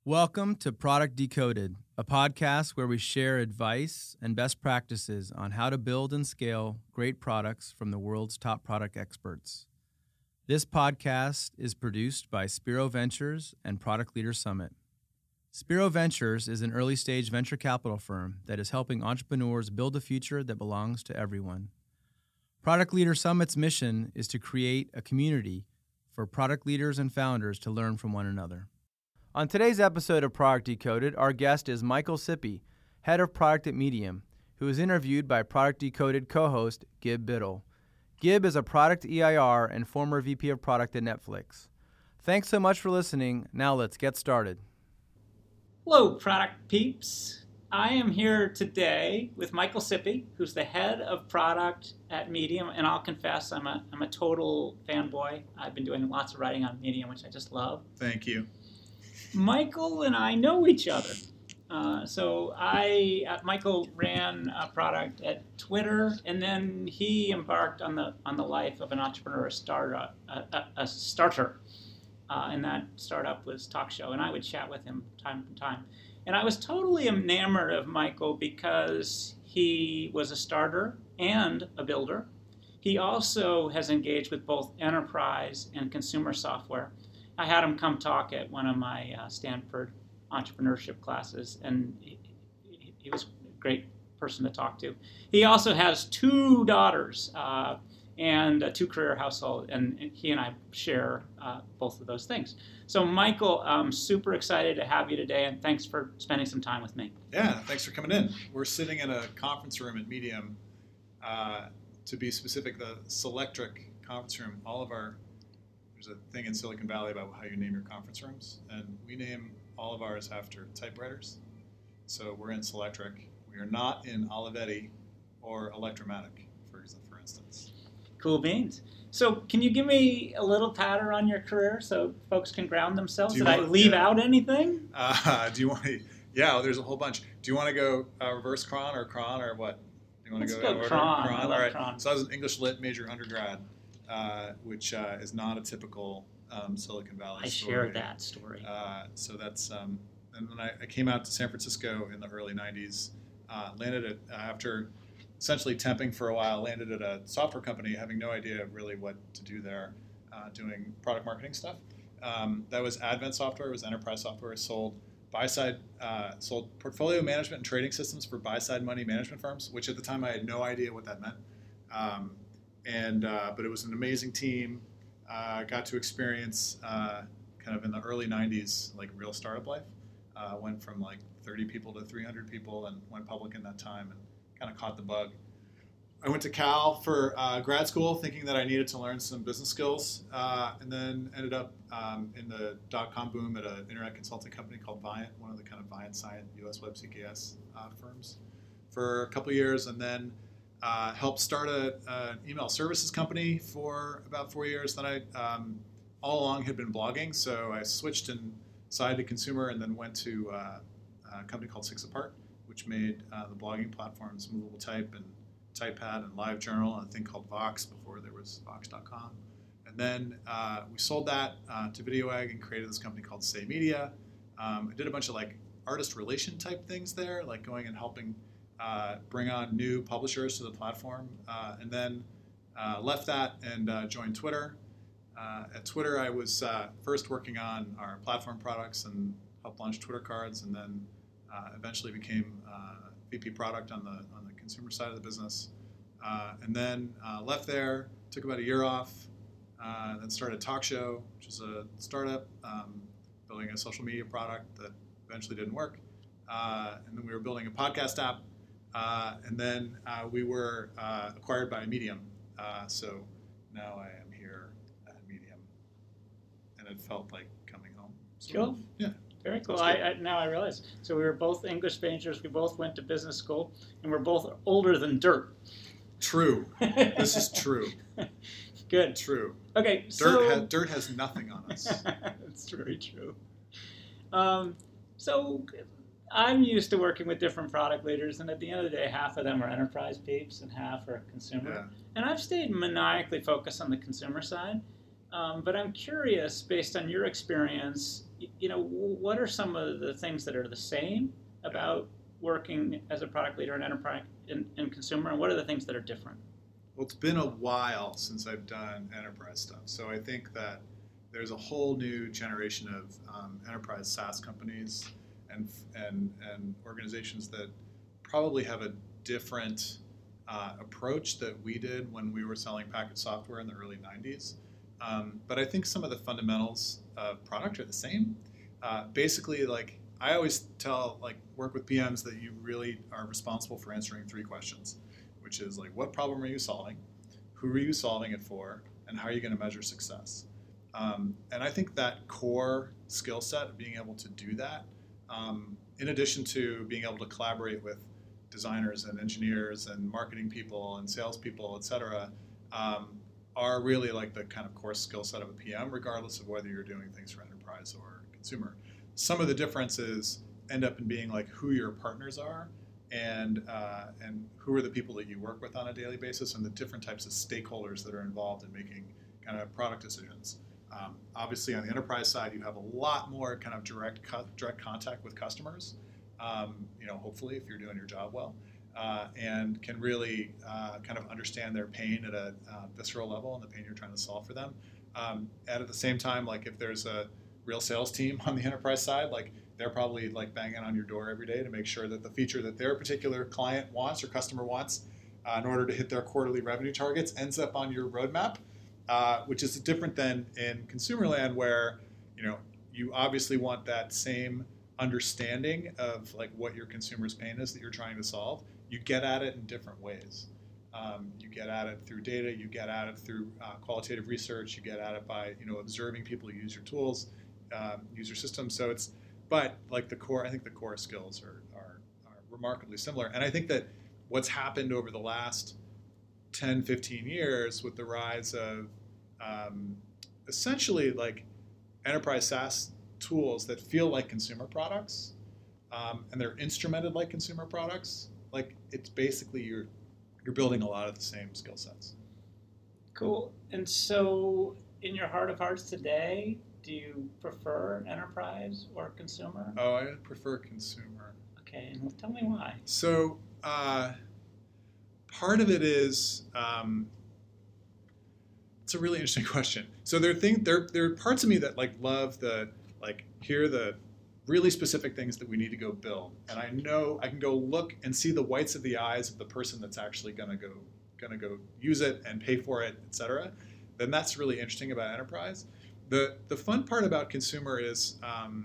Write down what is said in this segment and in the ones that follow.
Welcome to Product Decoded, a podcast where we share advice and best practices on how to build and scale great products from the world's top product experts. This podcast is produced by Spiro Ventures and Product Leader Summit. Spiro Ventures is an early-stage venture capital firm that is helping entrepreneurs build a future that belongs to everyone. Product Leader Summit's mission is to create a community for product leaders and founders to learn from one another. On today's episode of Product Decoded, our guest is Michael Sippy, head of product at Medium, who is interviewed by Product Decoded co-host Gib Biddle. Gib is a product EIR and former VP of product at Netflix. Thanks so much for listening. Now let's get started. Hello, product peeps. I am here today with Michael Sippy, who's the head of product at Medium, and I'll confess I'm a total fanboy. I've been doing lots of writing on Medium, which I just love. Thank you. Michael and I know each other. Michael ran a product at Twitter, and then he embarked on the life of an entrepreneur, a starter, and that startup was TalkShow, and I would chat with him time to time. And I was totally enamored of Michael because he was a starter and a builder. He also has engaged with both enterprise and consumer software. I had him come talk at one of my Stanford entrepreneurship classes, and he was a great person to talk to. He also has two daughters and a two-career household, and he and I share both of those things. So, Michael, I'm super excited to have you today, and thanks for spending some time with me. Yeah, thanks for coming in. We're sitting in a conference room at Medium. To be specific, the Selectric conference room, there's a thing in Silicon Valley about how you name your conference rooms, and we name all of ours after typewriters. So we're in Selectric. We are not in Olivetti or Electromatic, for instance. Cool beans. So can you give me a little patter on your career so folks can ground themselves? Did I leave out anything? Do you want to? Yeah, there's a whole bunch. Do you want to go reverse cron or what? Do you want to go cron? All right. Cron. So I was an English Lit major undergrad, which is not a typical Silicon Valley story. I share that story. So that's, and then I came out to San Francisco in the early 90s, after essentially temping for a while, landed at a software company, having no idea really what to do there, doing product marketing stuff. That was Advent Software, it was enterprise software, sold portfolio management and trading systems for buy-side money management firms, which at the time I had no idea what that meant. But it was an amazing team. Got to experience kind of in the early 90s, like real startup life. Went from like 30 people to 300 people and went public in that time and kind of caught the bug. I went to Cal for grad school thinking that I needed to learn some business skills, and then ended up in the dot-com boom at an internet consulting company called Viant, one of the kind of Viant-Scient US Web CKS firms for a couple of years, and then helped start an email services company for about 4 years. Then I all along had been blogging, so I switched inside to consumer and then went to a company called 6apart, which made the blogging platforms Movable Type and TypePad and LiveJournal, and a thing called Vox before there was Vox.com. And then we sold that to VideoEgg and created this company called Say Media. I did a bunch of like artist relation type things there, like going and helping bring on new publishers to the platform, and then left that and joined Twitter. At Twitter, I was first working on our platform products and helped launch Twitter cards, and then eventually became VP product on the consumer side of the business. And then left there, took about a year off, then started TalkShow, which is a startup building a social media product that eventually didn't work. And then we were building a podcast app. And then we were acquired by Medium. So now I am here at Medium. And it felt like coming home. Cool. Yeah. Very cool. Now I realize. So we were both English majors. We both went to business school. And we're both older than dirt. True. This is true. Good. True. Okay. Dirt has nothing on us. That's very true. So I'm used to working with different product leaders, and at the end of the day, half of them are enterprise peeps and half are consumer. Yeah. And I've stayed maniacally focused on the consumer side. But I'm curious, based on your experience, what are some of the things that are the same about working as a product leader in enterprise and consumer, and what are the things that are different? Well, it's been a while since I've done enterprise stuff, so I think that there's a whole new generation of enterprise SaaS companies and organizations that probably have a different approach that we did when we were selling packaged software in the early 90s. But I think some of the fundamentals of product are the same. Basically, like I always work with PMs that you really are responsible for answering 3 questions, which is like, what problem are you solving? Who are you solving it for? And how are you going to measure success? And I think that core skill set of being able to do that, in addition to being able to collaborate with designers and engineers and marketing people and salespeople, et cetera, are really like the kind of core skill set of a PM, regardless of whether you're doing things for enterprise or consumer. Some of the differences end up in being like who your partners are and who are the people that you work with on a daily basis and the different types of stakeholders that are involved in making kind of product decisions. Obviously, on the enterprise side, you have a lot more kind of direct contact with customers. Hopefully, if you're doing your job well, and can really kind of understand their pain at a visceral level and the pain you're trying to solve for them. And at the same time, like if there's a real sales team on the enterprise side, like they're probably like banging on your door every day to make sure that the feature that their particular client wants or customer wants in order to hit their quarterly revenue targets ends up on your roadmap, which is different than in consumer land where, you obviously want that same understanding of like what your consumer's pain is that you're trying to solve. You get at it in different ways. You get at it through data, you get at it through qualitative research, you get at it by observing people use your tools, use your systems. So but like I think the core skills are remarkably similar. And I think that what's happened over the last 10, 15 years with the rise of essentially like enterprise SaaS tools that feel like consumer products, and they're instrumented like consumer products. Like it's basically you're building a lot of the same skill sets. Cool. And so, in your heart of hearts today, do you prefer enterprise or consumer? Oh, I prefer consumer. Okay, and tell me why. So, part of it is it's a really interesting question. So there are parts of me that like love hear the really specific things that we need to go build, and I know I can go look and see the whites of the eyes of the person that's actually gonna go use it and pay for it, et cetera. Then that's really interesting about enterprise. The fun part about consumer is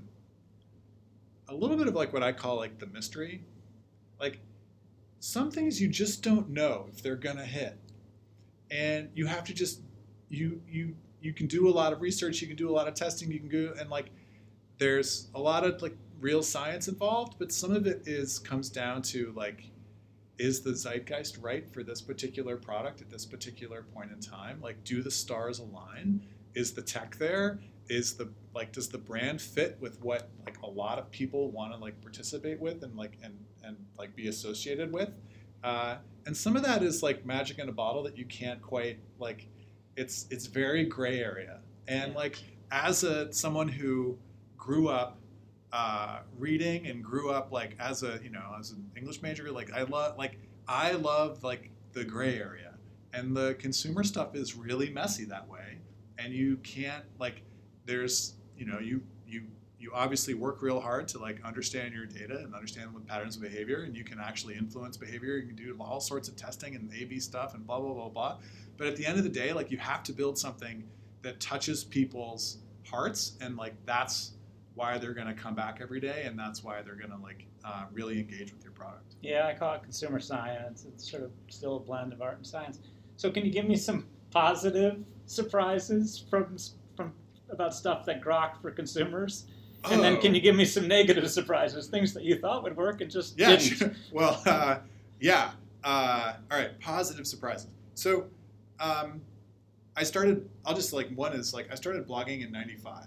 a little bit of like what I call like the mystery. Like some things you just don't know if they're gonna hit, and you have to just you can do a lot of research, you can do a lot of testing, you can go and like there's a lot of like real science involved, but some of it comes down to like, is the zeitgeist right for this particular product at this particular point in time? Like, do the stars align? Is the tech there? Does the brand fit with what like a lot of people want to like participate with and be associated with? And some of that is like magic in a bottle that you can't quite like. It's very gray area. And like as someone who grew up reading and grew up like as an English major, like I love like the gray area, and the consumer stuff is really messy that way, and you can't like there's you obviously work real hard to like understand your data and understand what patterns of behavior, and you can actually influence behavior. You can do all sorts of testing and A/B stuff and blah blah blah blah. But at the end of the day, like you have to build something that touches people's hearts, and like that's why they're going to come back every day, and that's why they're going to like really engage with your product. Yeah, I call it consumer science. It's sort of still a blend of art and science. So can you give me some positive surprises from about stuff that grokked for consumers? And then can you give me some negative surprises, things that you thought would work and just didn't? Sure. Well, yeah. All right, positive surprises. So I started blogging in 95.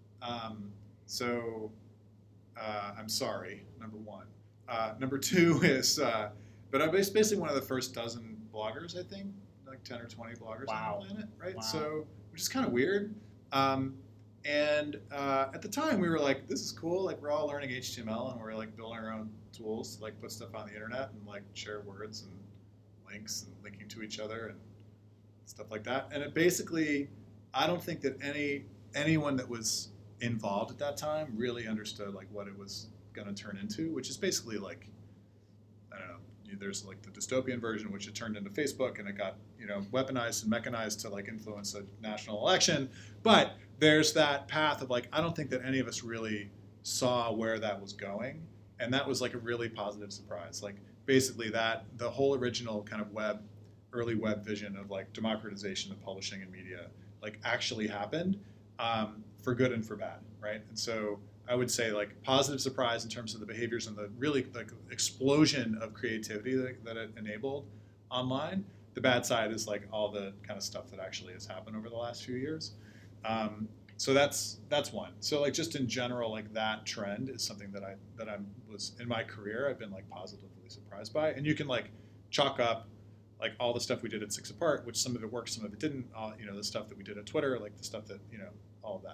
I'm sorry, number one. Number two is, but I'm basically one of the first dozen bloggers, I think, like 10 or 20 bloggers on the planet, right? Wow. So, which is kind of weird. And at the time, we were like, "This is cool. Like, we're all learning HTML, and we're like building our own tools to like put stuff on the internet and like share words and links and linking to each other and stuff like that." And it basically, I don't think that anyone that was involved at that time really understood like what it was going to turn into, which is basically like, I don't know. There's like the dystopian version, which it turned into Facebook, and it got weaponized and mechanized to like influence a national election. But there's that path of like, I don't think that any of us really saw where that was going, and that was like a really positive surprise. Like basically that the whole original kind of early web vision of like democratization of publishing and media like actually happened, for good and for bad, right? And so I would say like positive surprise in terms of the behaviors and the really like explosion of creativity that it enabled online. The bad side is like all the kind of stuff that actually has happened over the last few years. So that's one. So like just in general, like that trend is something that I was in my career I've been like positively surprised by. And you can like chalk up like all the stuff we did at Six Apart, which some of it worked, some of it didn't. The stuff that we did at Twitter, like the stuff that all of that.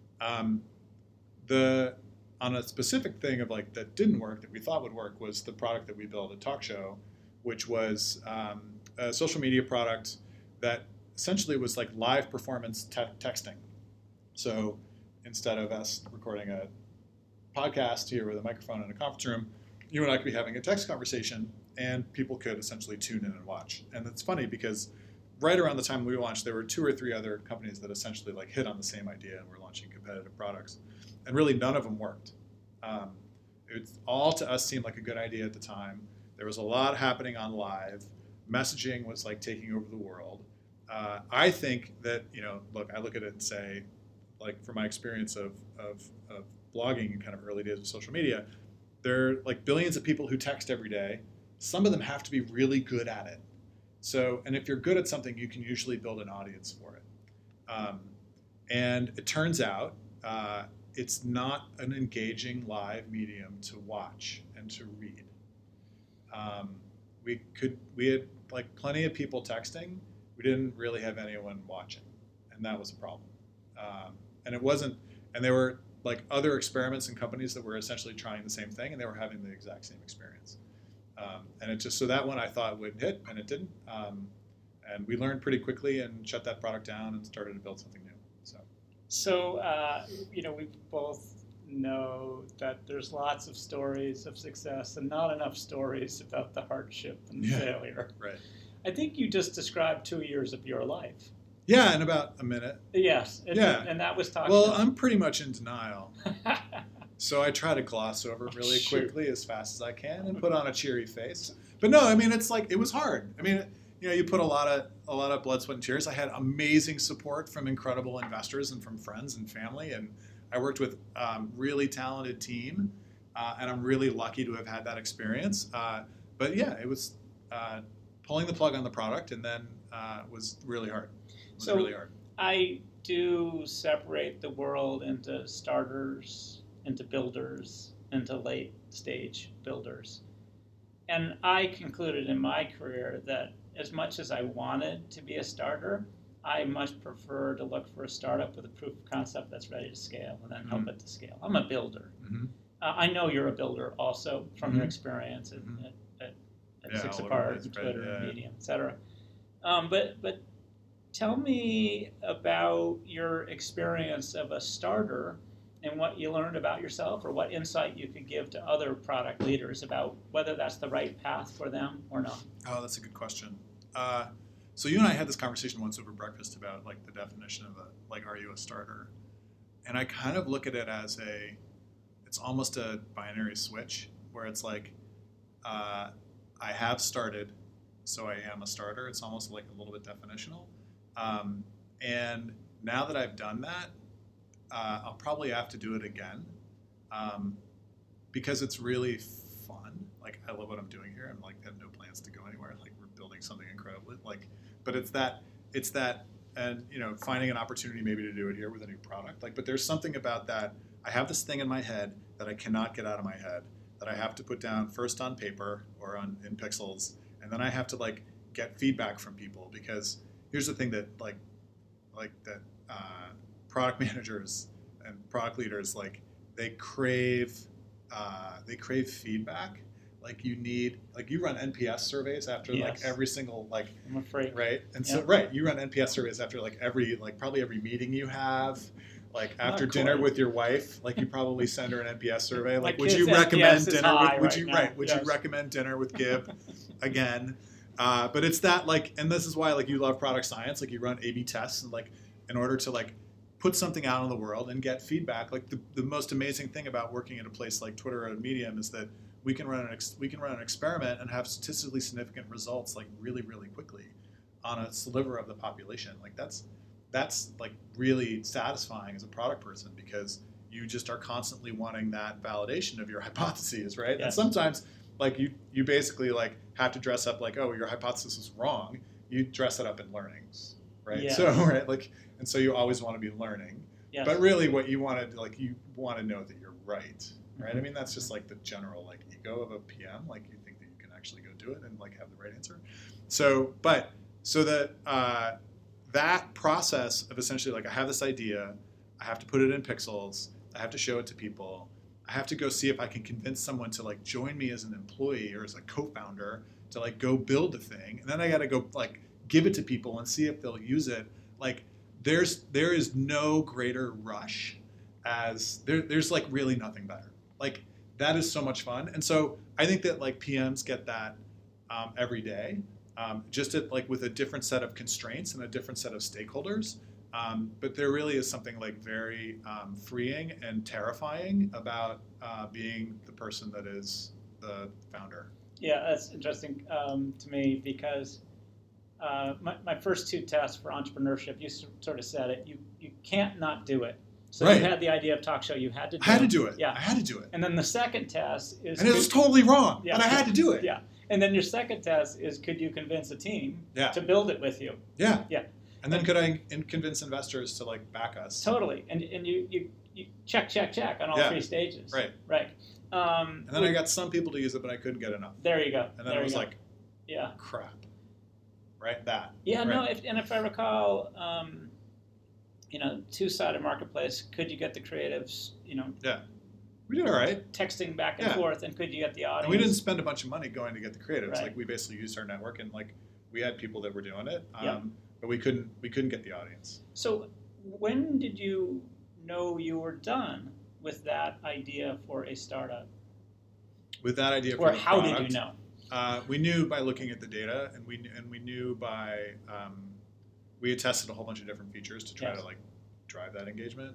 On a specific thing of like that didn't work that we thought would work was the product that we built at TalkShow, which was a social media product that essentially was like live performance texting. So instead of us recording a podcast here with a microphone in a conference room, you and I could be having a text conversation, and people could essentially tune in and watch. And it's funny because right around the time we launched, there were 2 or 3 other companies that essentially like hit on the same idea and were launching competitive products. And really none of them worked. It all to us seemed like a good idea at the time. There was a lot happening on live. Messaging was like taking over the world. I think that, I look at it and say, like from my experience of blogging and kind of early days of social media, there are like billions of people who text every day. Some of them have to be really good at it. So, and if you're good at something, you can usually build an audience for it. And it turns out it's not an engaging live medium to watch and to read. We had like plenty of people texting. We didn't really have anyone watching, and that was a problem. And it wasn't, and there were like other experiments and companies that were essentially trying the same thing, and they were having the exact same experience. And it just, so that one I thought would hit, and it didn't. And we learned pretty quickly and shut that product down and started to build something new. So, we both know that there's lots of stories of success and not enough stories about the hardship and failure. Right. I think you just described 2 years of your life. Yeah, in about a minute. Yes. And that was talking Well, I'm pretty much in denial. So I try to gloss over really quickly as fast as I can and put on a cheery face. But no, I mean, it's like, it was hard. I mean, you put a lot of blood, sweat, and tears. I had amazing support from incredible investors and from friends and family, and I worked with really talented team, and I'm really lucky to have had that experience. But yeah, it was pulling the plug on the product, and then was really hard. Really hard. I do separate the world into starters, into builders, into late stage builders, and I concluded in my career that as much as I wanted to be a starter, I much prefer to look for a startup with a proof of concept that's ready to scale and then help it to scale. I'm a builder. Mm-hmm. I know you're a builder also from your experience at Six Apart, and Twitter, and Medium, et cetera. But tell me about your experience of a starter and what you learned about yourself, or what insight you could give to other product leaders about whether that's the right path for them or not. Oh, that's a good question. So you and I had this conversation once over breakfast about like the definition of are you a starter? And I kind of look at it as it's almost a binary switch where it's like, I have started, so I am a starter. It's almost like a little bit definitional. And now that I've done that, I'll probably have to do it again, because it's really fun. Like, I love what I'm doing here. I'm like, I have no plans to go anywhere. Like, we're building something incredible. Like, but it's that, and finding an opportunity maybe to do it here with a new product. Like, but there's something about that. I have this thing in my head that I cannot get out of my head that I have to put down first on paper or in pixels, and then I have to like get feedback from people, because here's the thing that product managers and product leaders, like they crave feedback. Like you run NPS surveys after like every single like, I'm afraid. Right. And so, right. You run NPS surveys after like probably every meeting you have, like after dinner with your wife, like you probably send her an NPS survey. Like, would you recommend dinner with, would you recommend dinner with Gib again? But it's that like, and this is why like you love product science, like you run A/B tests and like in order to like put something out in the world and get feedback. Like the most amazing thing about working at a place like Twitter or Medium is that we can run an experiment and have statistically significant results like really, really quickly on a sliver of the population. Like that's like really satisfying as a product person because you just are constantly wanting that validation of your hypotheses, right? Yeah. And sometimes like you basically like have to dress up like, oh, your hypothesis is wrong. You dress it up in learnings, right? Yeah. So right, like, and so you always want to be learning. Yes. But really what you want to like, you want to know that you're right. Right. Mm-hmm. I mean, that's just like the general like ego of a PM. Like you think that you can actually go do it and like have the right answer. So that process of essentially like I have this idea, I have to put it in pixels, I have to show it to people, I have to go see if I can convince someone to like join me as an employee or as a co-founder to like go build the thing, and then I got to go like give it to people and see if they'll use it. Like there is no greater rush as there's like really nothing better. Like that is so much fun, and so I think that like PMs get that every day, just at, like with a different set of constraints and a different set of stakeholders. But there really is something like very freeing and terrifying about being the person that is the founder. Yeah, that's interesting to me because my first two tests for entrepreneurship, you sort of said it. You can't not do it. So right. You had the idea of Talk Show. You had to do it. I had to do it. Yeah. I had to do it. And then the second test is... And it was totally wrong, yeah, but I had to do it. Yeah. And then your second test is could you convince a team to build it with you? Yeah. Yeah. And then could I convince investors to like back us? Totally. And you check on all three stages. Right. Right. And then I got some people to use it, but I couldn't get enough. There you go. And then I was like, yeah, crap. Right? That. Yeah, right? no, if I recall, two-sided marketplace, could you get the creatives, Yeah. We did all right. Texting back and forth, and could you get the audience? And we didn't spend a bunch of money going to get the creatives. Right. Like we basically used our network, and like we had people that were doing it, but we couldn't get the audience. So when did you know you were done with that idea for a startup? With that idea for or the how product, did you know? We knew by looking at the data, and we knew by we had tested a whole bunch of different features to try to like drive that engagement.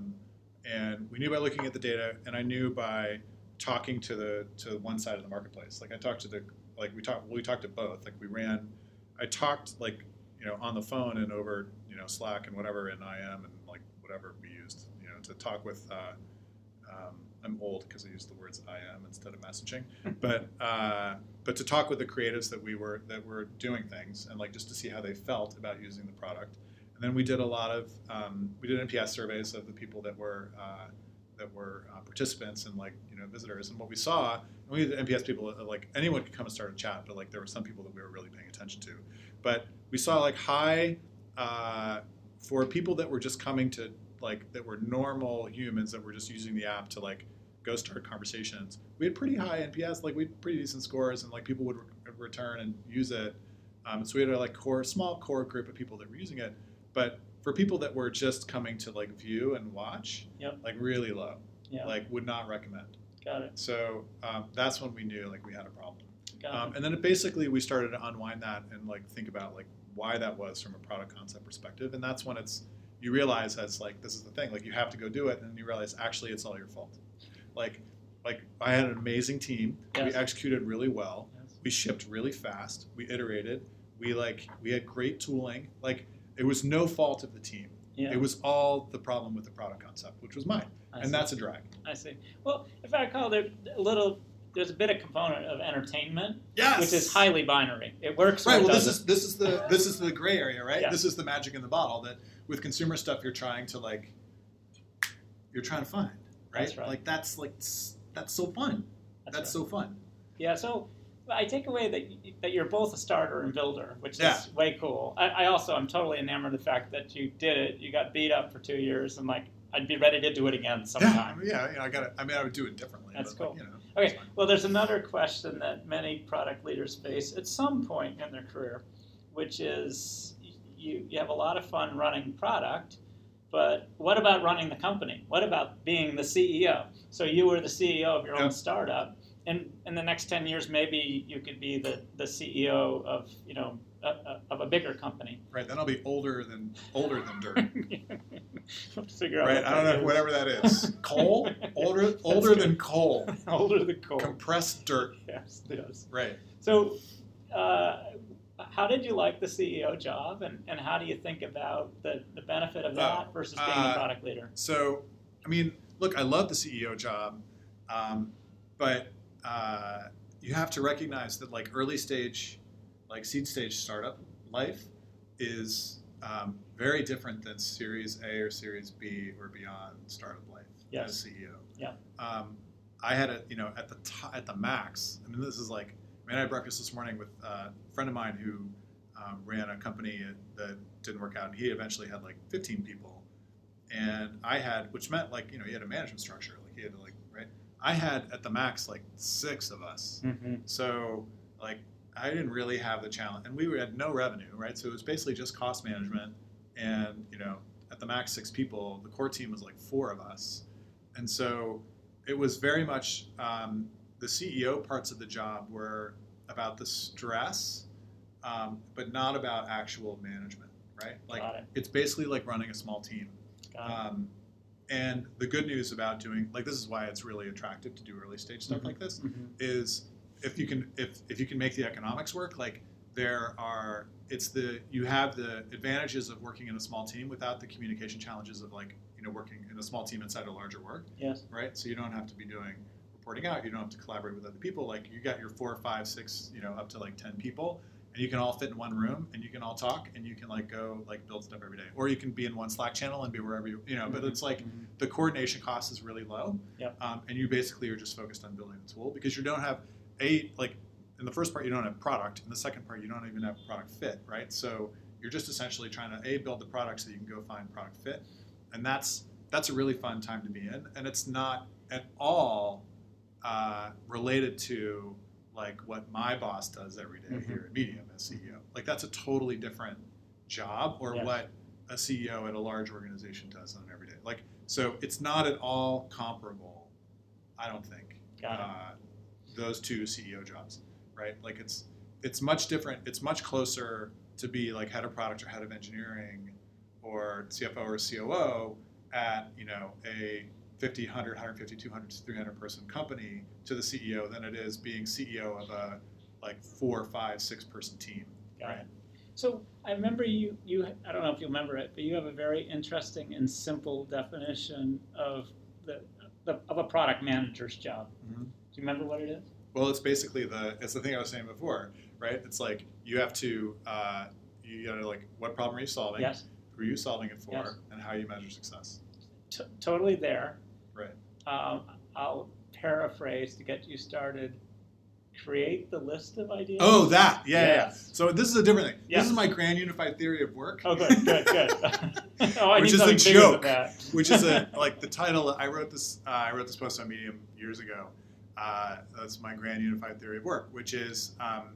And we knew by looking at the data, and I knew by talking to one side of the marketplace. Like I talked to we talked to both. Like I talked like on the phone and over Slack and whatever in IM and like whatever we used to talk with. I'm old because I used the words IM instead of messaging, but to talk with the creatives that were doing things and like just to see how they felt about using the product. And then we did a lot of we did NPS surveys of the people that were participants and like visitors. And what we saw, and we did NPS people like anyone could come and start a chat, but like there were some people that we were really paying attention to. But we saw like high for people that were just coming to like that were normal humans that were just using the app to like go start conversations. We had pretty high NPS, like we had pretty decent scores, and like people would return and use it. So we had a like small core group of people that were using it. But for people that were just coming to like view and watch, like really low, like would not recommend. Got it. So that's when we knew like we had a problem. Got it. And then basically we started to unwind that and like think about like why that was from a product concept perspective. And that's when you realize that's like this is the thing, like you have to go do it, and then you realize actually it's all your fault. Like I had an amazing team. Yes. We executed really well. Yes. We shipped really fast. We iterated. We had great tooling. Like it was no fault of the team. Yeah. It was all the problem with the product concept, which was mine. And that's a drag. I see. Well, if I recall, there's a bit of component of entertainment, yes, which is highly binary. It works. Right. Well, this is the gray area, right? Yeah. This is the magic in the bottle that with consumer stuff you're trying to find, right? That's right. Like that's so fun. That's so fun. Yeah. So I take away that you're both a starter and builder, which is way cool. I also am totally enamored of the fact that you did it. You got beat up for 2 years, and like I'd be ready to do it again sometime. Yeah. I got it. I mean, I would do it differently. That's but cool. Like, okay. Well, there's another question that many product leaders face at some point in their career, which is you have a lot of fun running product, but what about running the company? What about being the CEO? So you were the CEO of your own startup. And in the next 10 years, maybe you could be the CEO of of a bigger company. Right. Then I'll be older than dirt. Figure out. Right. I don't know whatever that is. Coal. Older than coal. Older than coal. Compressed dirt. Yes. Right. So, how did you like the CEO job, and how do you think about the benefit of that versus being a product leader? So, I mean, look, I love the CEO job, but you have to recognize that like early stage, like seed stage startup life is very different than Series A or Series B or beyond startup life as CEO. Yeah. I had at the max. I mean, this is like. I had breakfast this morning with a friend of mine who ran a company that didn't work out, and he eventually had like 15 people, and I had, which meant like he had a management structure, like he had to right. I had at the max like 6 of us, so like I didn't really have the challenge, and we had no revenue, right? So it was basically just cost management, and at the max 6 people. The core team was like 4 of us, and so it was very much. The CEO parts of the job were about the stress, but not about actual management, right? Like it's basically like running a small team. And the good news about doing this is why it's really attractive to do early stage stuff like this is if you can make the economics work, like you have the advantages of working in a small team without the communication challenges of working in a small team inside a larger work. Yes. Right. So you don't have to be doing reporting out. You don't have to collaborate with other people. Like you got your 4, 5, 6, up to like 10 people, and you can all fit in one room, and you can all talk, and you can go build stuff every day. Or you can be in one Slack channel and be wherever But it's like the coordination cost is really low, and you basically are just focused on building the tool because you don't have in the first part you don't have product, in the second part you don't even have product fit, right? So you're just essentially trying to build the product so you can go find product fit, and that's a really fun time to be in, and it's not at all related to what my boss does every day here at Medium as CEO. Like that's a totally different job or what a CEO at a large organization does on an everyday. So it's not at all comparable, I don't think, those 2 CEO jobs, right? Like it's much different. It's much closer to be like head of product or head of engineering or CFO or COO at a 50, 100, 150, 200, 300 person company to the CEO than it is being CEO of a 4, 5, 6 person team. Got it. So I remember you. I don't know if you remember it, but you have a very interesting and simple definition of a product manager's job. Do you remember what it is? Well, it's basically it's the thing I was saying before, right? It's like you have to what problem are you solving? Yes. Who are you solving it for? Yes. And how you measure success. Totally there. Right. I'll paraphrase to get you started. Create the list of ideas. Oh, that. Yeah, yes. Yeah. So this is a different thing. Yes. This is my grand unified theory of work. Oh, good. Which is a joke. Which is the title. I wrote this post on Medium years ago. That's my grand unified theory of work, which is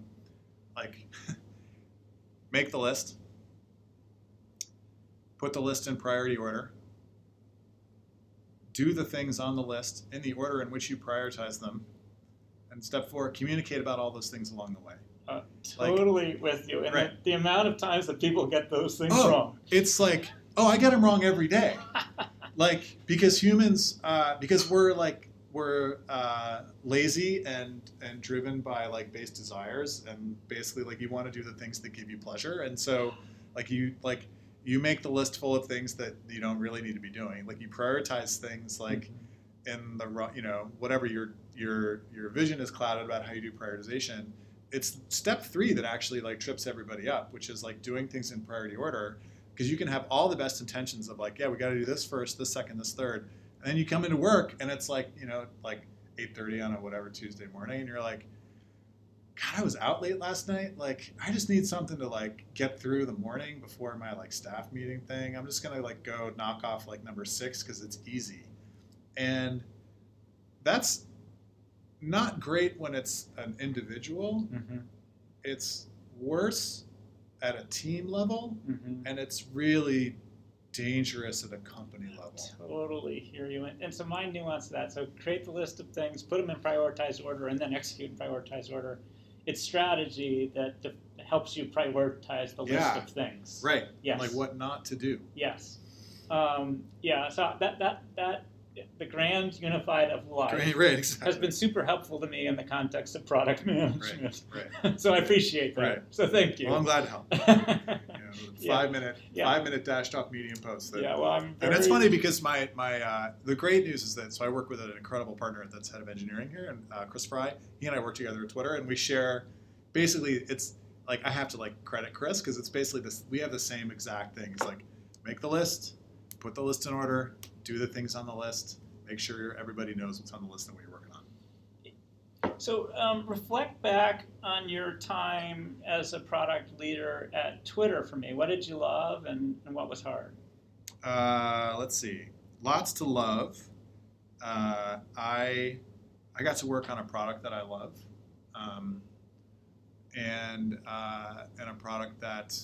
make the list, put the list in priority order, do the things on the list in the order in which you prioritize them, and step 4, communicate about all those things along the way. Totally with you. And right. the amount of times that people get those things wrong. It's I get them wrong every day. Because humans, because we're lazy and driven by base desires, and basically you want to do the things that give you pleasure, and so you make the list full of things that you don't really need to be doing. You prioritize things in the whatever your vision is clouded about how you do prioritization. It's step 3 that actually trips everybody up, which is doing things in priority order, because you can have all the best intentions of we got to do this first, this second, this third, and then you come into work and it's 8:30 on a whatever Tuesday morning, and you're God, I was out late last night. Like, I just need something to like get through the morning before my like staff meeting thing. I'm just gonna like go knock off like number 6 because it's easy, and that's not great when it's an individual. Mm-hmm. It's worse at a team level, Mm-hmm. and it's really dangerous at a company level. Totally hear you. And so my nuance to that, so create the list of things, put them in prioritized order, and then execute in prioritized order. It's strategy that helps you prioritize the list of things. Right. Yes. Like what not to do. Yes. Yeah. So that the grand unified of life Right, exactly. has been super helpful to me in the context of product management. Right. So I appreciate that. Right. So thank you. Well, I'm glad to help. Yeah. 5-minute dash talk medium post. Yeah, well, I'm and it's funny because my the great news is that, so I work with an incredible partner that's head of engineering here, and Chris Fry. He and I work together at Twitter, and we share. Basically, it's like I have to like credit Chris because it's basically this. We have the same exact thing. It's like make the list, put the list in order, do the things on the list, make sure everybody knows what's on the list and what you're working on. So reflect back on your time as a product leader at Twitter for me. What did you love and what was hard? Let's see. Lots to love. I got to work on a product that I love, and a product that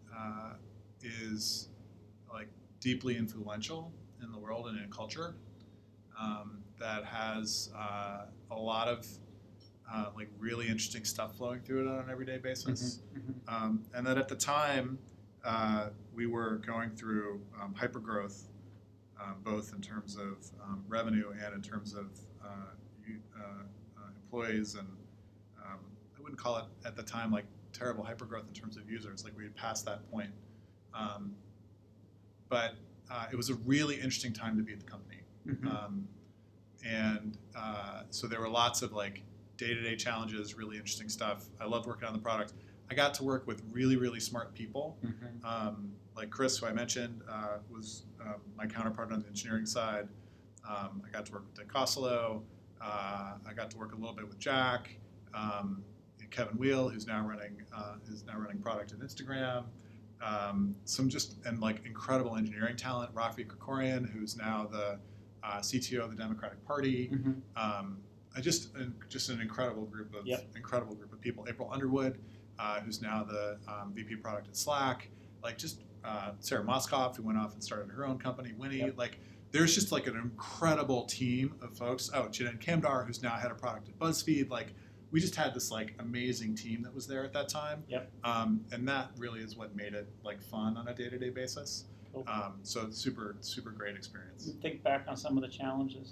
is like deeply influential in the world and in culture. That has a lot of like really interesting stuff flowing through it on an everyday basis. Mm-hmm. And that at the time we were going through hypergrowth, both in terms of revenue and in terms of employees. And I wouldn't call it at the time like terrible hypergrowth in terms of users, like we had passed that point. But it was a really interesting time to be at the company. Mm-hmm. So there were lots of like day-to-day challenges, really interesting stuff. I loved working on the product. I got to work with really, really smart people. Mm-hmm. Like Chris, who I mentioned, was my counterpart on the engineering side. I got to work with Dick Costello. I got to work a little bit with Jack, and Kevin Wheel, who's now running product at Instagram. Some just and like incredible engineering talent. Rafi Krikorian, who's now the CTO of the Democratic Party. Mm-hmm. Just an incredible group of people. April Underwood, who's now the VP product at Slack. Like just Sarah Moskoff, who went off and started her own company, Winnie. Yep. Like there's just like an incredible team of folks. Oh, Janet Kamdar, who's now head of product at BuzzFeed. Like we just had this like amazing team that was there at that time. Yep. And that really is what made it like fun on a day-to-day basis. Cool. So it's super, super great experience. Think back on some of the challenges.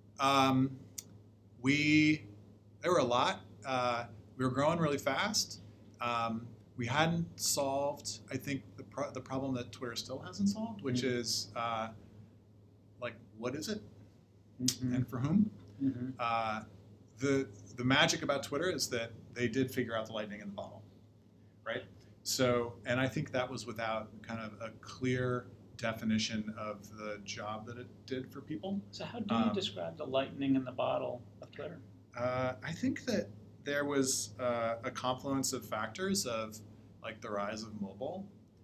There were a lot. We were growing really fast. We hadn't solved, I think, the problem that Twitter still hasn't solved, which is like, what is it, and for whom? Mm-hmm. The magic about Twitter is that they did figure out the lightning in the bottle, right? So, and I think that was without kind of a clear definition of the job that it did for people. So how do you describe the lightning in the bottle of Twitter? I think that there was a confluence of factors of like the rise of mobile,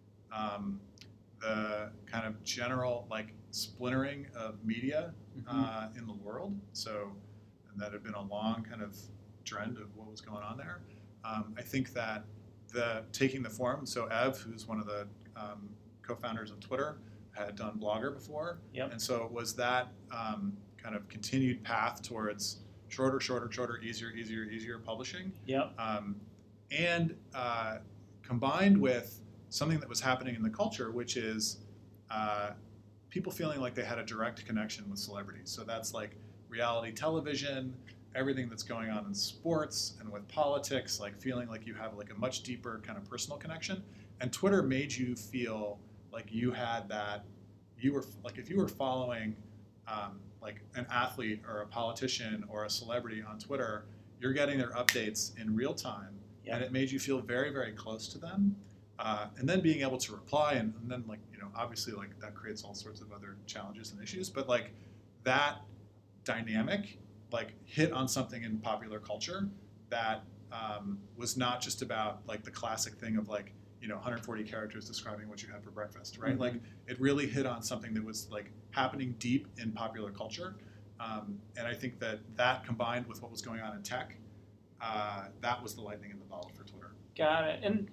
the kind of general like splintering of media in the world. So, and that had been a long kind of trend of what was going on there. I think that taking the form, so Ev, who's one of the co-founders of Twitter, had done Blogger before. Yep. And so it was that kind of continued path towards shorter, easier publishing. Yep. And combined with something that was happening in the culture, which is people feeling like they had a direct connection with celebrities. So that's like reality television, everything that's going on in sports and with politics, like feeling like you have like a much deeper kind of personal connection. And Twitter made you feel like you had that, you were like, if you were following like an athlete or a politician or a celebrity on Twitter, you're getting their updates in real time. Yep. And it made you feel very, very close to them. And then being able to reply and then like, you know, obviously like that creates all sorts of other challenges and issues, but like that dynamic like hit on something in popular culture that was not just about like the classic thing of like, 140 characters describing what you had for breakfast, right? Mm-hmm. Like it really hit on something that was like happening deep in popular culture. And I think that combined with what was going on in tech, that was the lightning in the bottle for Twitter. Got it. And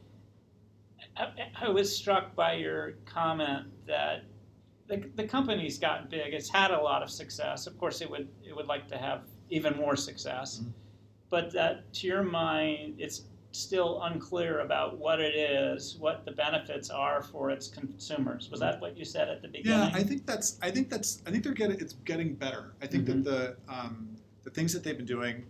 I was struck by your comment that the company's gotten big. It's had a lot of success. Of course, it would like to have even more success. Mm-hmm. But that, to your mind, it's still unclear about what it is, what the benefits are for its consumers. Was that what you said at the beginning? Yeah, I think it's getting better. I think Mm-hmm. that the things that they've been doing,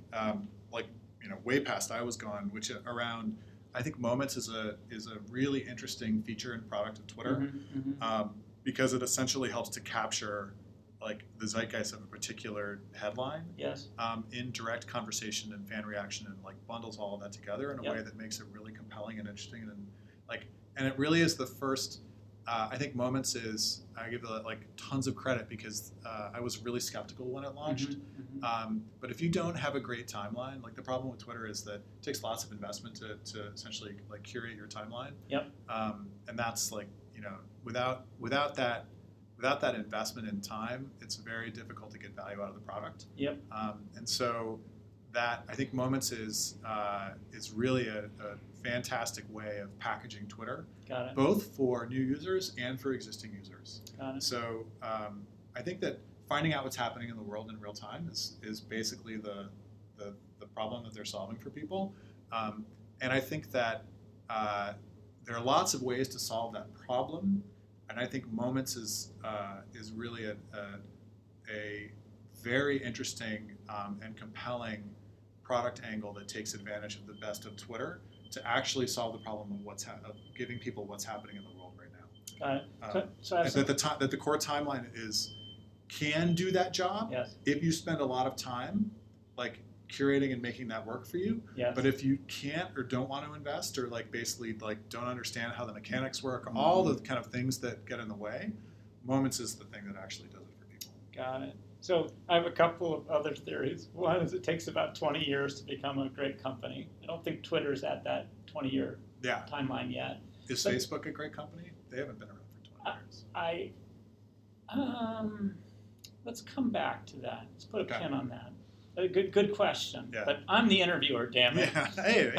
way past I was gone, which around, I think Moments is a really interesting feature and product of Twitter, Mm-hmm. because it essentially helps to capture like the zeitgeist of a particular headline, Yes. In direct conversation and fan reaction, and like bundles all of that together in a Yep. way that makes it really compelling and interesting, and it really is the first. I think Moments is, I give it like tons of credit because I was really skeptical when it launched. Mm-hmm. But if you don't have a great timeline, like the problem with Twitter is that it takes lots of investment to essentially like curate your timeline. Yep. And that's like, without that investment in time, it's very difficult to get value out of the product. Yep. And so that, I think Moments is really a fantastic way of packaging Twitter, Got it. both for new users and for existing users. Got it. So I think that finding out what's happening in the world in real time is basically the problem that they're solving for people. And I think that there are lots of ways to solve that problem. And I think Moments is really a very interesting and compelling product angle that takes advantage of the best of Twitter to actually solve the problem of giving people what's happening in the world right now. Got it. So I have That the core timeline can do that job. Yes. If you spend a lot of time like curating and making that work for you. Yes. But if you can't or don't want to invest or like basically like don't understand how the mechanics work, all the kind of things that get in the way, Moments is the thing that actually does it for people. Got it. So I have a couple of other theories. One is it takes about 20 years to become a great company. I don't think Twitter's at that 20-year timeline yet. Is Facebook a great company? They haven't been around for 20 years. Let's come back to that. Let's put a pin on that. A good question. Yeah. But I'm the interviewer, damn it. Yeah. Hey,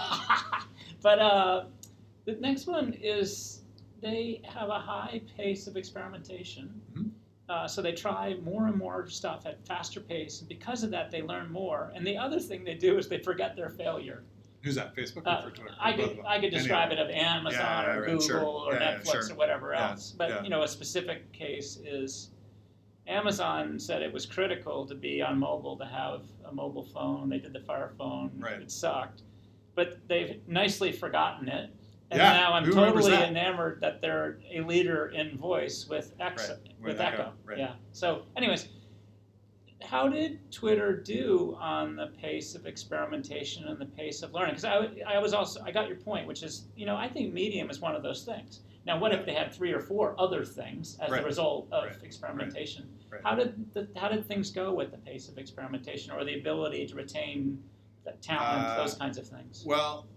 But the next one is they have a high pace of experimentation. Mm-hmm. So they try more and more stuff at faster pace. And because of that, they learn more. And the other thing they do is they forget their failure. Who's that, Facebook or for Twitter? I could describe it of Amazon or Google or Netflix or whatever else. But a specific case is Amazon said it was critical to be on mobile, to have a mobile phone. They did the Fire Phone. Right. It sucked. But they've nicely forgotten it. And Yeah, now I'm who remembers totally that? enamored that they're a leader in voice with Echo. Right, With with Echo. Echo, right. Yeah. So, anyways, how did Twitter do on the pace of experimentation and the pace of learning? Because I got your point, which is, I think Medium is one of those things. Now, what if they had 3 or 4 other things as a result of experimentation? Right. How did things go with the pace of experimentation or the ability to retain the talent, those kinds of things? Well,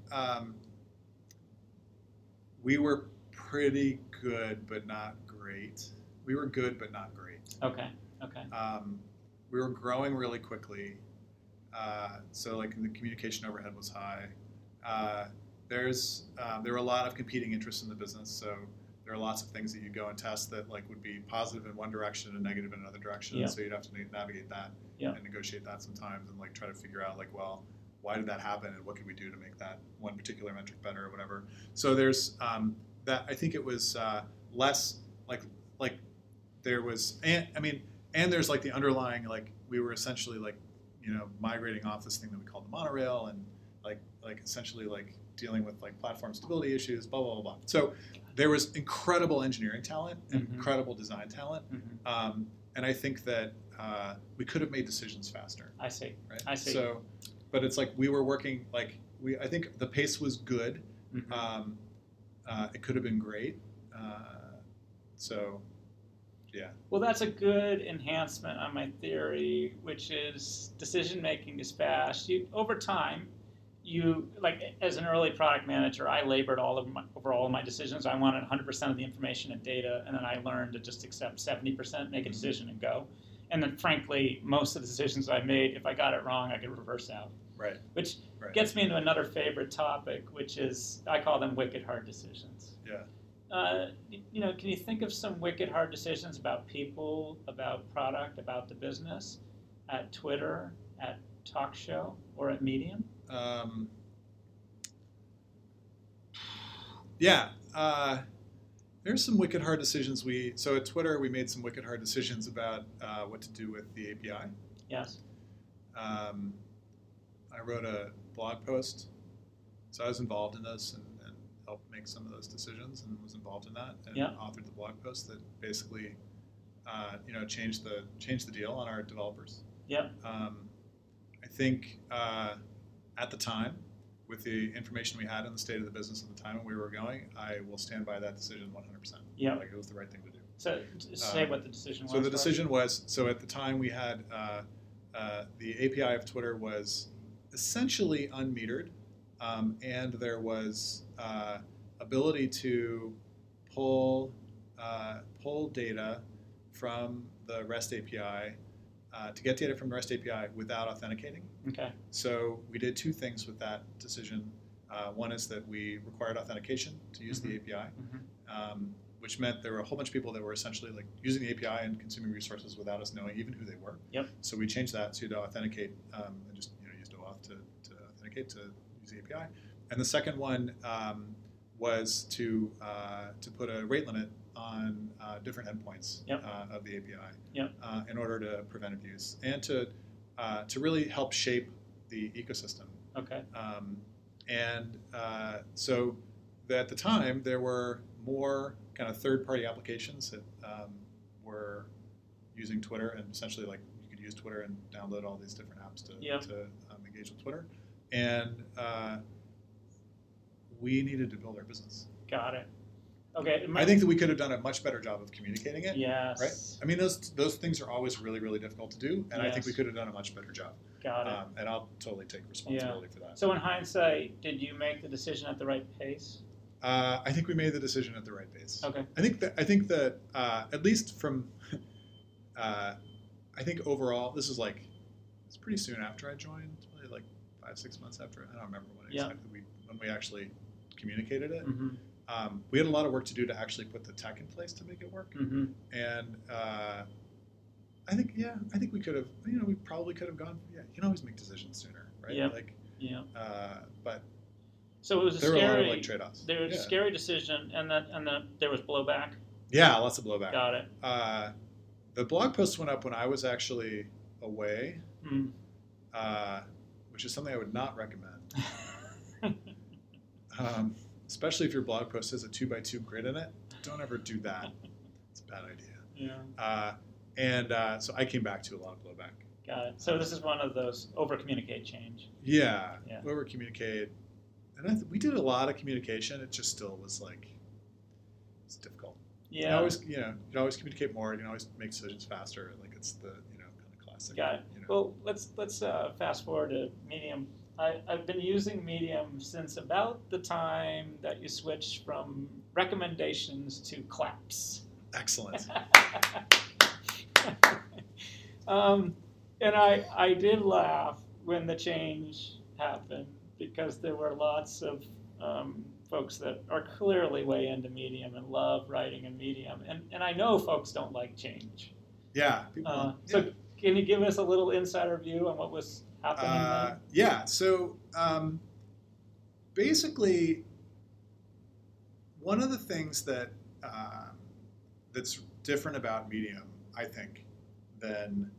we were pretty good, but not great. We were good, but not great. Okay. We were growing really quickly. So like the communication overhead was high. There were a lot of competing interests in the business. So there are lots of things that you go and test that like would be positive in one direction and negative in another direction. Yeah. So you'd have to navigate that and negotiate that sometimes and like try to figure out like, well, why did that happen and what could we do to make that one particular metric better or whatever. So there's that. I think it was less like there was, and there's like the underlying, like we were essentially like, migrating off this thing that we called the monorail and like essentially like dealing with like platform stability issues, blah, blah, blah, blah. So there was incredible engineering talent and incredible design talent. Mm-hmm. And I think that we could have made decisions faster. I see. Right? I see. So, but it's like we were working, like I think the pace was good. Mm-hmm. It could have been great. So, yeah. Well, that's a good enhancement on my theory, which is decision making is fast. Over time, like as an early product manager, I labored over all of my decisions. I wanted 100% of the information and data, and then I learned to just accept 70%, make a decision, and go. And then, frankly, most of the decisions I made, if I got it wrong, I could reverse out. Right. Which gets me into another favorite topic, which is I call them wicked hard decisions. Yeah. Can you think of some wicked hard decisions about people, about product, about the business, at Twitter, at Talk Show, or at Medium? There's some wicked hard decisions. So at Twitter, we made some wicked hard decisions about what to do with the API. Yes. I wrote a blog post, so I was involved in this and helped make some of those decisions and was involved in that and authored the blog post that basically, changed the deal on our developers. Yep. I think at the time, with the information we had in the state of the business at the time when we were going, I will stand by that decision 100%. Yeah. Like it was the right thing to do. So say what the decision was. So the decision was, at the time we had the API of Twitter was essentially unmetered, and there was ability to pull data from the REST API to get data from the REST API without authenticating. Okay. So we did two things with that decision. One is that we required authentication to use the API, which meant there were a whole bunch of people that were essentially like using the API and consuming resources without us knowing even who they were. Yep. So we changed that to authenticate and just used OAuth to authenticate to use the API. And the second one was to put a rate limit on different endpoints of the API in order to prevent abuse and to really help shape the ecosystem. Okay. So at the time there were more kind of third-party applications that were using Twitter, and essentially like you could use Twitter and download all these different apps to engage with Twitter, and we needed to build our business. Got it. Okay. I think that we could have done a much better job of communicating it. Yes. Right? I mean, those things are always really, really difficult to do, and I think we could have done a much better job. Got it. And I'll totally take responsibility for that. So in hindsight, did you make the decision at the right pace? I think we made the decision at the right pace. Okay. I think that at least from, I think overall, this is like, it's pretty soon after I joined, probably like 5-6 months after. I don't remember when we actually communicated it. Mm-hmm. We had a lot of work to do to actually put the tech in place to make it work. Mm-hmm. And I think we could have, we probably could have gone, you can always make decisions sooner, right? Yeah. But so it was there were a lot of like trade-offs. There was a scary decision, and then there was blowback. Yeah, lots of blowback. Got it. The blog post went up when I was actually away, which is something I would not recommend. Especially if your blog post has a 2x2 grid in it. Don't ever do that. It's a bad idea. Yeah. So I came back to a lot of blowback. Got it. So this is one of those over-communicate change. Yeah. Over-communicate. And we did a lot of communication. It just still was like, it's difficult. Yeah. You can always communicate more. You can always make decisions faster. Like it's the, kind of classic. Got it. Well, let's fast forward to Medium. I've been using Medium since about the time that you switched from recommendations to claps. Excellent. And I did laugh when the change happened because there were lots of folks that are clearly way into Medium and love writing in Medium. And I know folks don't like change. Yeah. So can you give us a little insider view on what was happening? Yeah. So basically, one of the things that that's different about Medium, I think, than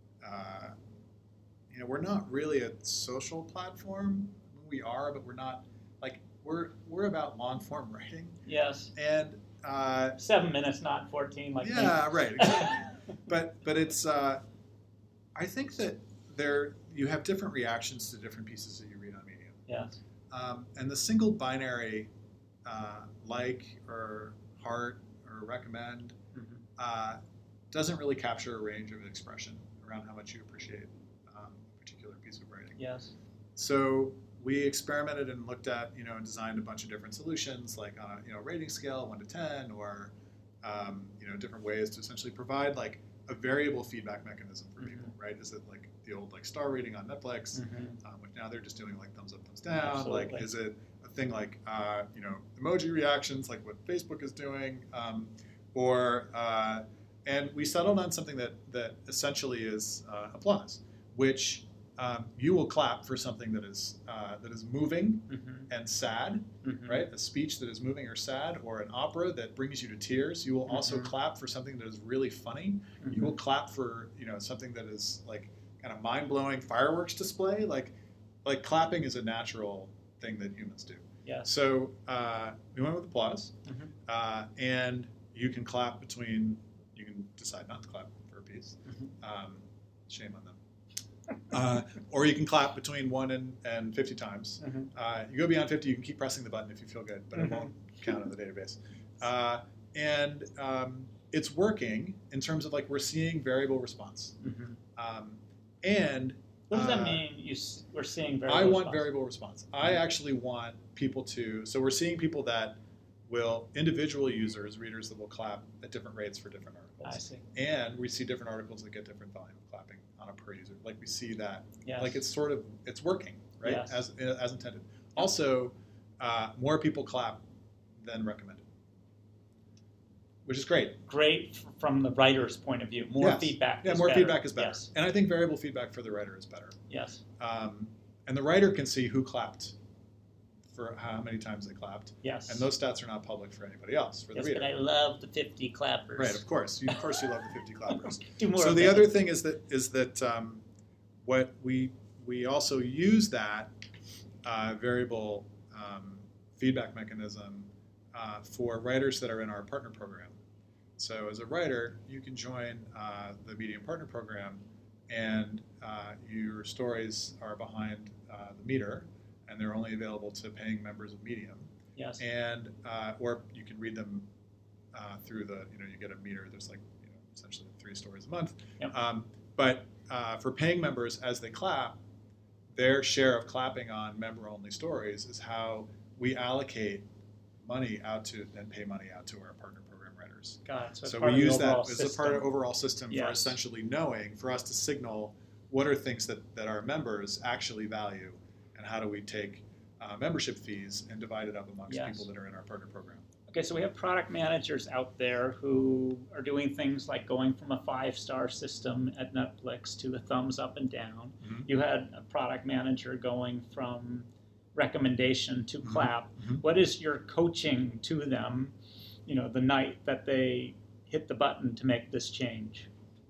we're not really a social platform. We are, but we're not. Like we're about long form writing. Yes. And 7 minutes, not 14. Like right. Exactly. but it's. I think that you have different reactions to different pieces that you read on Medium. Yes. And the single binary like or heart or recommend doesn't really capture a range of expression around how much you appreciate a particular piece of writing. Yes. So we experimented and looked at, and designed a bunch of different solutions, like on a rating scale 1 to 10, or different ways to essentially provide like a variable feedback mechanism for Mhm. people, right? Is it like the old like star rating on Netflix, which now they're just doing like thumbs up, thumbs down? Absolutely. Like, is it a thing like emoji reactions, like what Facebook is doing, and we settled on something that essentially is applause, which you will clap for something that is moving and sad, right? A speech that is moving or sad, or an opera that brings you to tears. You will also clap for something that is really funny. You will clap for something that is like kind of mind-blowing fireworks display. Like clapping is a natural thing that humans do. Yeah. So we went with applause, and you can clap between. You can decide not to clap for a piece. Shame on them. Or you can clap between 1 and 50 times. You go beyond 50, you can keep pressing the button if you feel good, but it won't count in the database. And it's working in terms of like we're seeing variable response. And what does that mean? We're seeing variable I want response? variable response. I actually want people to. So we're seeing people that individual users, readers that will clap at different rates for different articles. I see. And we see different articles that get different volume of clapping on a per user. Like we see that, Yes. like it's working, right? Yes. As intended. Also, more people clap than recommended, which is great. Great from the writer's point of view. More Yes. feedback. Yeah, is more better. feedback is better. Yes. And I think variable feedback for the writer is better. Yes. And the writer can see who clapped for how many times they clapped. Yes. And those stats are not public for anybody else, for the reader. But I love the 50 clappers. Right, of course. You love the 50 clappers. Do more So of the that. other thing is that what we also use that variable feedback mechanism for writers that are in our partner program. So as a writer, you can join the Medium Partner Program, and your stories are behind the meter, and they're only available to paying members of Medium. Yes. And or you can read them through you get a meter. There's like essentially 3 stories a month. Yep. But for paying members, as they clap, their share of clapping on member-only stories is how we allocate money out to and pay money out to our partner program writers. God, so So we use that as system. a part of the overall system Yes. for essentially knowing, for us to signal what are things that our members actually value, and how do we take membership fees and divide it up amongst Yes. people that are in our partner program. Okay, so we have product managers out there who are doing things like going from a 5-star system at Netflix to a thumbs up and down. Mhm. You had a product manager going from recommendation to clap. Mhm. What is your coaching to them, the night that they hit the button to make this change?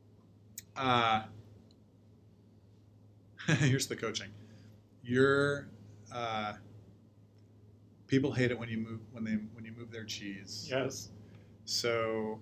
Here's the coaching. People hate it when you move their cheese. Yes. So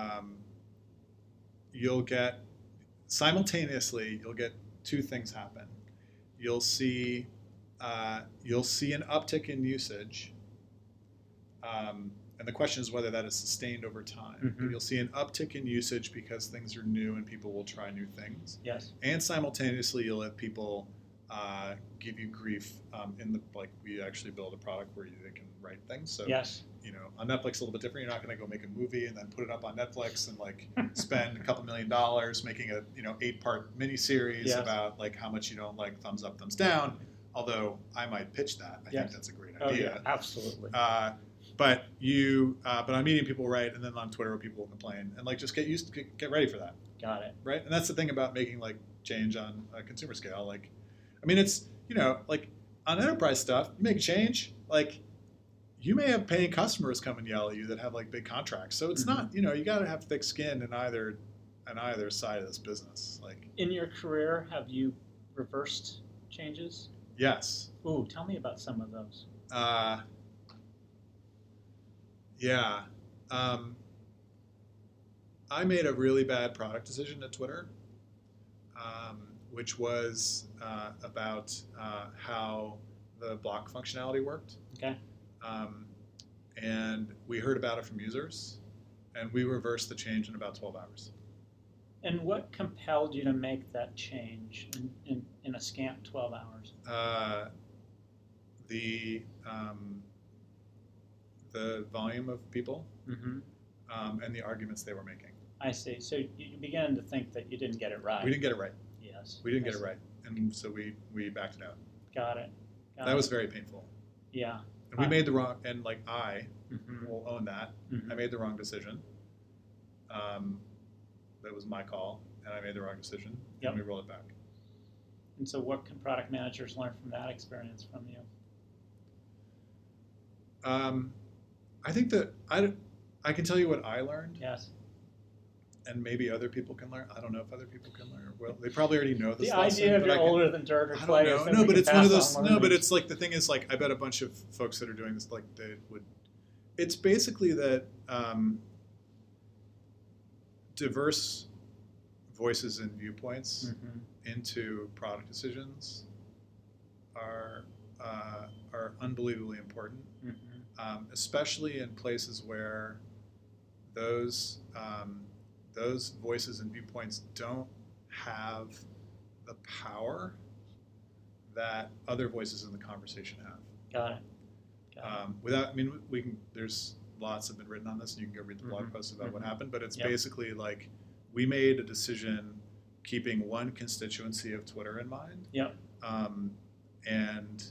you'll get simultaneously 2 things happen. You'll see an uptick in usage, and the question is whether that is sustained over time. But you'll see an uptick in usage because things are new and people will try new things. Yes. And simultaneously, you'll have people give you grief we actually build a product where they can write things. So Yes. On Netflix a little bit different. You're not going to go make a movie and then put it up on Netflix and spend a couple $1 million making a 8-part miniseries Yes. about how much you don't like thumbs up, thumbs down. Although I might pitch that. I Yes. think that's a great Oh, idea. yeah, absolutely. But on Medium, people write, and then on Twitter, people will complain, and just get ready for that. Got it. Right, and that's the thing about making change on a consumer scale. It's on enterprise stuff, you make a change. You may have paying customers come and yell at you that have big contracts. So it's not you got to have thick skin in either side of this business. In your career, have you reversed changes? Yes. Ooh, tell me about some of those. Yeah. I made a really bad product decision at Twitter, which was about how the block functionality worked. Okay. And we heard about it from users, and we reversed the change in about 12 hours. And what compelled you to make that change in a scant 12 hours? the volume of people Mm-hmm. and the arguments they were making. I see. So you began to think that you didn't get it right. We didn't get it right. Yes. We didn't I get it see. right, and so we backed it out. Got it. That was very painful. Yeah. And we made the wrong, and like I Mm-hmm. will own that. Mm-hmm. I made the wrong decision. That was my call, and I made the wrong decision, Yep. and we rolled it back. And so what can product managers learn from that experience from you? I think that I can tell you what I learned, Yes. and maybe other people can learn. I don't know if other people can learn. Well, they probably already know this The lesson. idea of but you're I can- older than dirt or I clay don't is know. that No, we but can it's one of pass those. on No, but learning. it's like the thing is like I bet a bunch of folks that are doing this like they would. It's basically that diverse voices and viewpoints Mhm. into product decisions are unbelievably important, Mhm. especially in places where those voices and viewpoints don't have the power that other voices in the conversation have. Got it. Got Without, I mean, we can. There's lots have been written on this, and you can go read the blog Mhm. posts about what Mhm. happened. But it's Yep. basically like we made a decision keeping one constituency of Twitter in mind, it. Yep. and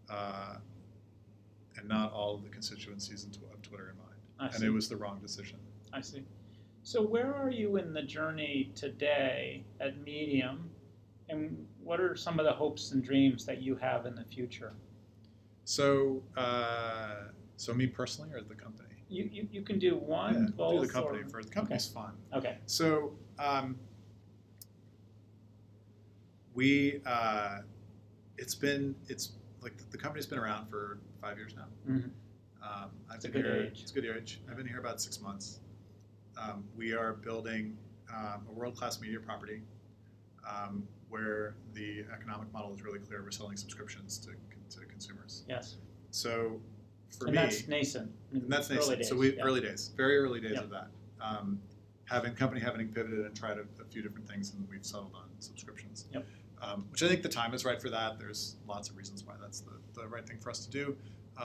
not all of the constituencies of Twitter in mind. I And see. it was the wrong decision. I see. So where are you in the journey today at Medium, and what are some of the hopes and dreams that you have in the future? So, so me personally, or the company? You can do one, Yeah, both, do the company or... first. The company's fun. Okay. So it's like the company's been around for 5 years now. Mhm. I've It's a been good here. age. It's a good age. I've been here about 6 months. We are building a world-class media property where the economic model is really clear. We're selling subscriptions to consumers. Yes. So for And me, that's nascent. and that's early nascent. days. So Yeah. early days, very early days Yep. of that. Having pivoted and tried a few different things, and we've settled on subscriptions. Yep. Which I think the time is right for that. There's lots of reasons why that's the right thing for us to do.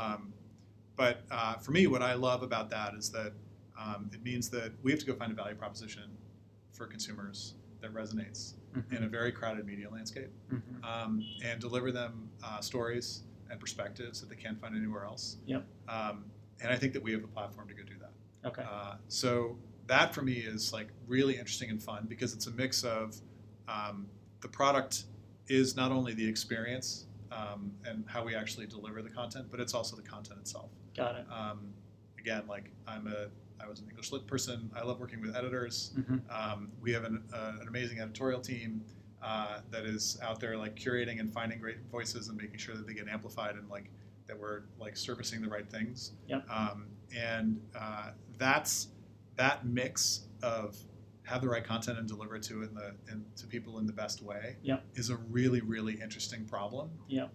But for me, what I love about that is that it means that we have to go find a value proposition for consumers that resonates Mhm. in a very crowded media landscape, Mhm. and deliver them stories and perspectives that they can't find anywhere else. Yep. And I think that we have the platform to go do that. Okay. So that for me is like really interesting and fun because it's a mix of the product is not only the experience and how we actually deliver the content, but it's also the content itself. Got it. Again, like I was an English lit person. I love working with editors. Mhm. We have an amazing editorial team that is out there like curating and finding great voices and making sure that they get amplified and like that we're like servicing the right things. Yep. And that's that mix of have the right content and deliver it to to people in the best way. Yep. Is a really really interesting problem. Yep.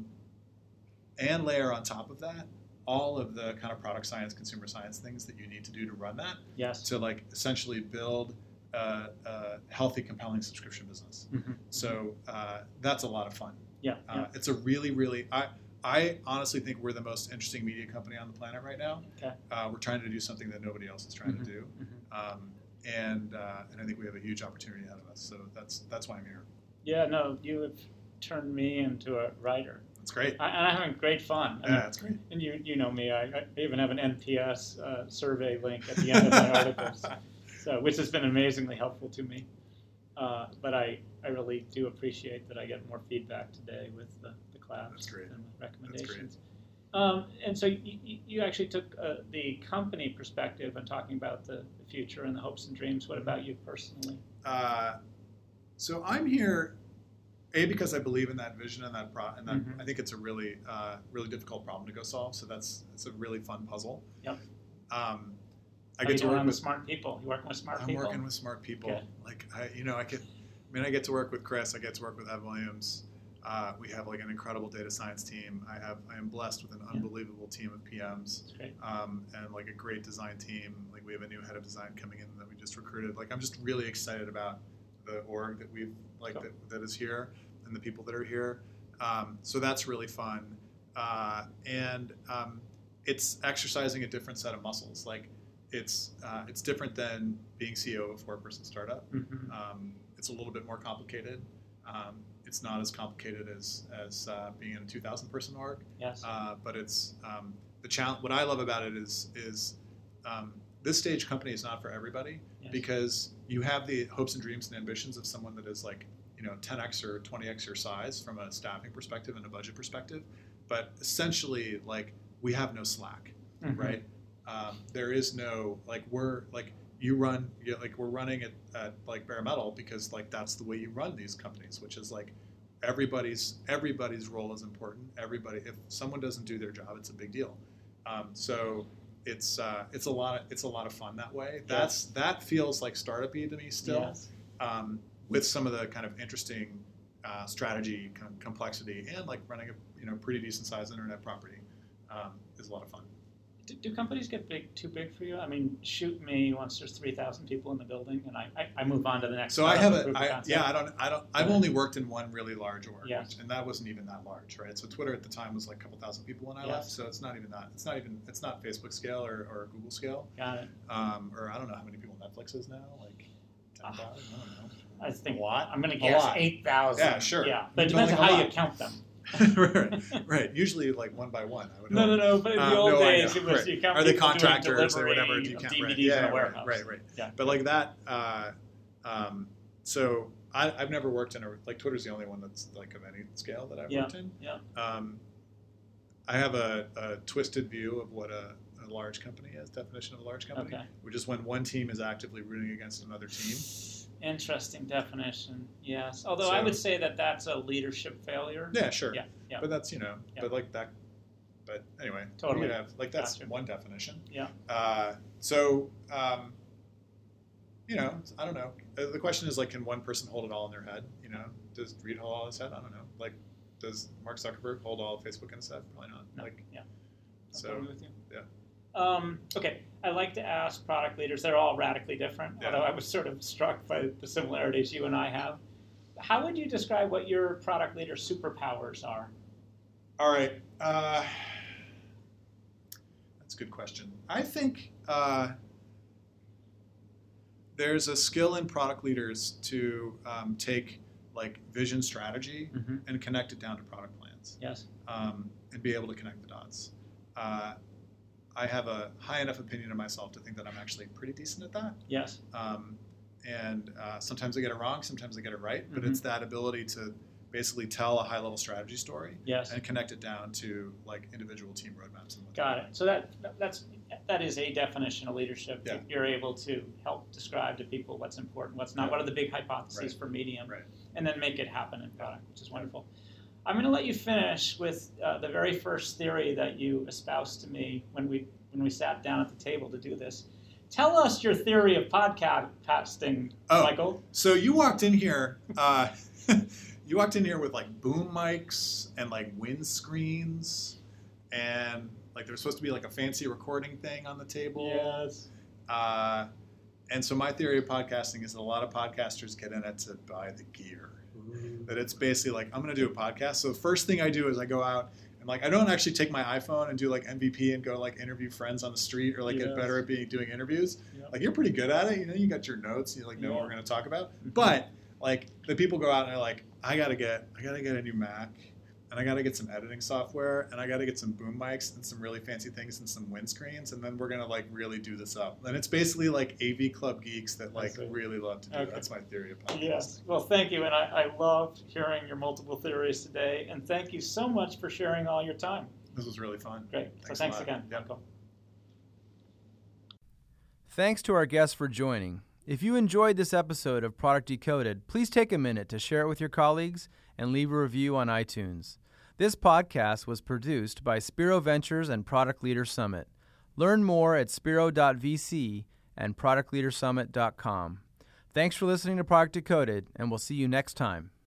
And layer on top of that all of the kind of product science, consumer science things that you need to do to run that Yes. to like essentially build a healthy, compelling subscription business. Mhm. So that's a lot of fun. Yeah. Yeah. It's a really, really. I honestly think we're the most interesting media company on the planet right now. Okay. We're trying to do something that nobody else is trying Mhm. to do, Mhm. and I think we have a huge opportunity ahead of us. So that's why I'm here. Yeah. No, you have turned me into a writer. It's great. And I'm having great fun. I mean, Yeah, it's great. and you know me, I even have an NPS survey link at the end of my articles, so which has been amazingly helpful to me. But I really do appreciate that I get more feedback today with the class That's great. and the That's recommendations. And so you actually took the company perspective and talking about the future and the hopes and dreams. What about you personally? So I'm here, because I believe in that vision and that Mhm. I think it's a really really difficult problem to go solve. So it's a really fun puzzle. Yep. I How get you to doing work with with smart people? You working with smart I'm people? working with smart people. Good. Like I get to work with Chris. I get to work with Ev Williams. We have like an incredible data science team. I am blessed with an unbelievable team of PMs. That's great. And like a great design team. Like we have a new head of design coming in that we just recruited. Like I'm just really excited about the org that we've like Cool. that is here and the people that are here. So that's really fun. and it's exercising a different set of muscles. Like it's different than being CEO of a 4-person startup. It's a little bit more complicated. It's not as complicated as being in a 2,000-person org. Yes. But it's the challenge. What I love about it is this stage company is not for everybody. Yes. Because you have the hopes and dreams and ambitions of someone that is like 10x or 20x your size from a staffing perspective and a budget perspective. But essentially, like, we have no slack, right? There is no, like, we're running at like bare metal because like that's the way you run these companies, which is like everybody's role is important. If someone doesn't do their job, it's a big deal. So it's a lot of fun that way. That feels like startup-y to me still. Yes. With some of the kind of interesting strategy complexity and like running a pretty decent sized internet property is a lot of fun. Do companies get too big for you? I mean, shoot me once there's 3,000 people in the building, and I move on to the next. So I've only worked in one really large org, and that wasn't even that large, right? So Twitter at the time was like a couple thousand people when I left, so it's not even that. It's not Facebook scale or Google scale. Got it. Or I don't know how many people Netflix is now, like 10,000. I don't know. I think a lot. I'm going to guess 8,000. Yeah, sure. Yeah, but it depends on how you count them. right. Usually, like one by one. I would no. But in the old days, it was you count. Are they contractors or whatever? Do you count? DVDs in a warehouse. Right. Yeah. But like that. So I've never worked in like Twitter's the only one that's like of any scale that I've worked in. Yeah. I have a twisted view of what a large company is. Definition of a large company, which is when one team is actively rooting against another team. Interesting definition. Yes. Although I would say that that's a leadership failure. Yeah, sure. Yeah. But that's but like that. But anyway, totally. That's one definition. Yeah. I don't know. The question is like, can one person hold it all in their head? Does Reed hold all in his head? I don't know. Like, does Mark Zuckerberg hold all of Facebook in his head? Probably not. No. Like, yeah. So with you. Yeah. Okay, I like to ask product leaders, they're all radically different, although I was sort of struck by the similarities you and I have. How would you describe what your product leader superpowers are? All right. That's a good question. I think there's a skill in product leaders to take like vision strategy and connect it down to product plans. Yes. And be able to connect the dots. I have a high enough opinion of myself to think that I'm actually pretty decent at that. Yes. And sometimes I get it wrong, sometimes I get it right, but it's that ability to basically tell a high-level strategy story and connect it down to like individual team roadmaps. And Got it. So that is a definition of leadership. Yeah. You're able to help describe to people what's important, what's not, what are the big hypotheses for Medium, and then make it happen in product, which is wonderful. I'm going to let you finish with the very first theory that you espoused to me when we sat down at the table to do this. Tell us your theory of podcasting, Michael. So you walked in here. You walked in here with like boom mics and like windscreens, and like there's supposed to be like a fancy recording thing on the table. Yes. And so my theory of podcasting is that a lot of podcasters get in it to buy the gear. That it's basically like, I'm going to do a podcast. So the first thing I do is I go out and like, I don't actually take my iPhone and do like MVP and go like interview friends on the street or like get better at doing interviews. Yep. Like you're pretty good at it. You got your notes. You like know what we're going to talk about. But like the people go out and they're like, I gotta get a new Mac, and I gotta get some editing software, and I gotta get some boom mics and some really fancy things and some windscreens, and then we're gonna like really do this up. And it's basically like AV Club geeks that like really love to do. Okay. That's my theory of podcasting. Yes. Well, thank you, and I loved hearing your multiple theories today, and thank you so much for sharing all your time. This was really fun. Great. Thanks again. Yep. Michael. Thanks to our guests for joining. If you enjoyed this episode of Product Decoded, please take a minute to share it with your colleagues and leave a review on iTunes. This podcast was produced by Spiro Ventures and Product Leader Summit. Learn more at spiro.vc and productleadersummit.com. Thanks for listening to Product Decoded, and we'll see you next time.